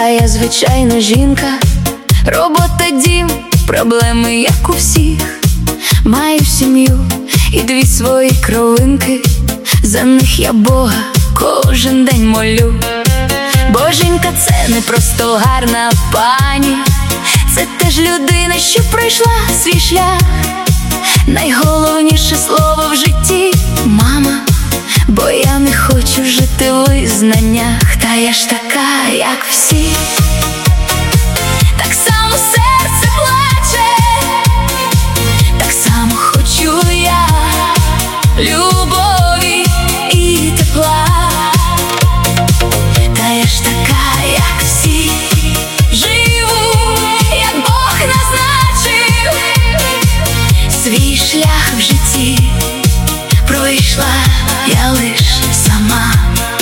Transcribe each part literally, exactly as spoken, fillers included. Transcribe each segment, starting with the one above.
я звичайна жінка. Робота, дім, проблеми, як у всіх. Маю сім'ю і дві свої кровинки. За них я Бога кожен день молю. Бо жінка – це не просто гарна пані, це теж людина, що пройшла свій шлях. Найголовніше слово в житті – мама. Бо я не хочу жити в визнаннях. Та я ж така, як всі. Так само серце плаче, так само хочу я любові і тепла. Та я ж така, як всі. Живу, як Бог назначив. Свій шлях в житті пройшла я лиш сама.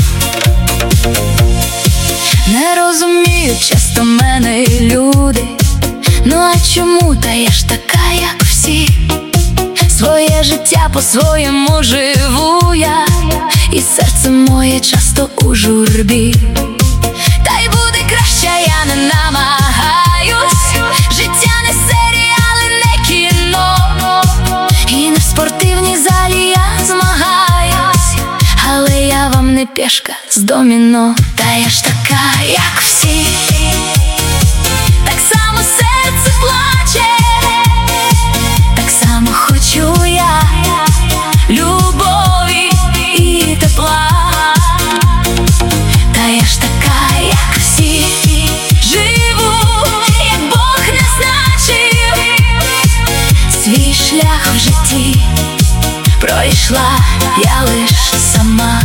Не розуміють часто мене люди. Ну а чому? Та я ж така, як всі. Своє життя по-своєму живу я, і серце моє часто у журбі. Та й буде краще, я не намагаюсь. Життя не серіали, не кіно, і не в спортивній залі я змагаюсь. Але я вам не пішка з доміно. Та я ж така, як всі. Так само серце плаче, так само хочу я любові і тепла. Та я ж така, як всі. Живу, як Бог назначив. Свій шлях в житті пройшла я лиш сама.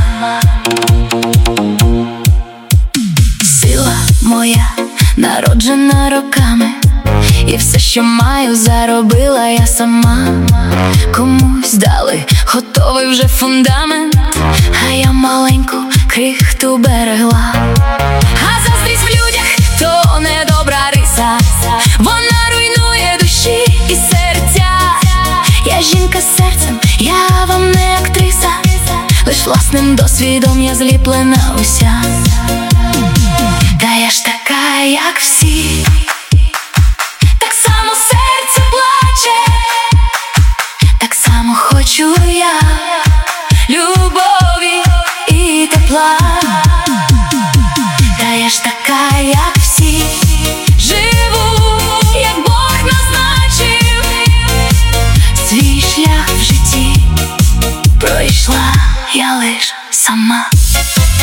Сила моя народжена роками, і все, що маю, заробила я сама. Комусь дали готовий вже фундамент, а я маленьку крихту берегла. А заздрість в людях – то недобра риса, вона руйнує душі і серця. Я жінка з серцем, я вам не актриса, лиш власним досвідом я зліплена уся. Та я ж така, як всі. Так само серце плаче, так само хочу я любові і тепла. Та я ж така, як всі. Живу, як Бог назначив. Свій шлях в житті пройшла я лиш сама.